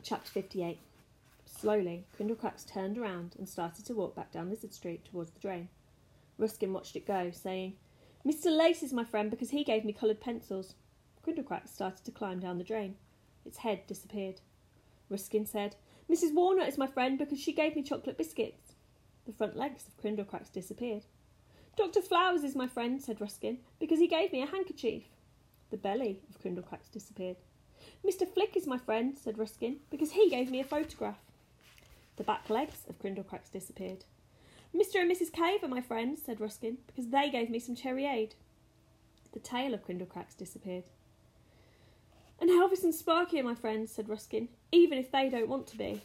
Chapter 58. Slowly, Crindlecracks turned around and started to walk back down Lizard Street towards the drain. Ruskin watched it go, saying, "Mr. Lace is my friend because he gave me coloured pencils." Crindlecracks started to climb down the drain. Its head disappeared. Ruskin said, "Mrs. Walnut is my friend because she gave me chocolate biscuits." The front legs of Crindlecracks disappeared. "Dr. Flowers is my friend," said Ruskin, "because he gave me a handkerchief." The belly of Crindlecracks disappeared. "Mr. Flick is my friend," said Ruskin, "because he gave me a photograph." The back legs of Crindlecracks disappeared. "Mr. and Mrs. Cave are my friends," said Ruskin, "because they gave me some cherryade." The tail of Crindlecracks disappeared. "And Elvis and Sparky are my friends," said Ruskin, "even if they don't want to be."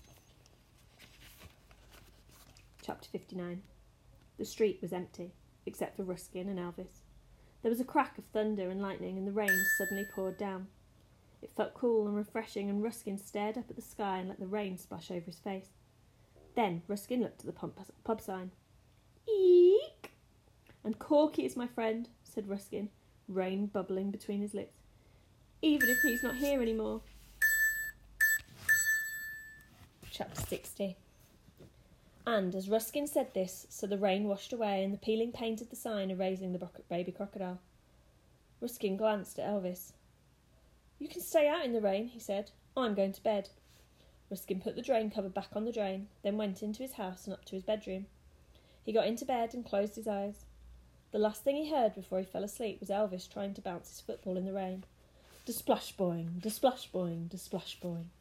Chapter 59. The street was empty, except for Ruskin and Elvis. There was a crack of thunder and lightning, and the rain suddenly poured down. It felt cool and refreshing, and Ruskin stared up at the sky and let the rain splash over his face. Then Ruskin looked at the pub sign. "Eek!" "And Corky is my friend," said Ruskin, rain bubbling between his lips, "even if he's not here anymore." Chapter 60. And as Ruskin said this, so the rain washed away and the peeling paint of the sign erasing the baby crocodile. Ruskin glanced at Elvis. "You can stay out in the rain," he said. "I'm going to bed." Ruskin put the drain cover back on the drain, then went into his house and up to his bedroom. He got into bed and closed his eyes. The last thing he heard before he fell asleep was Elvis trying to bounce his football in the rain. Da-splash boing, da-splash boing, da-splash boing.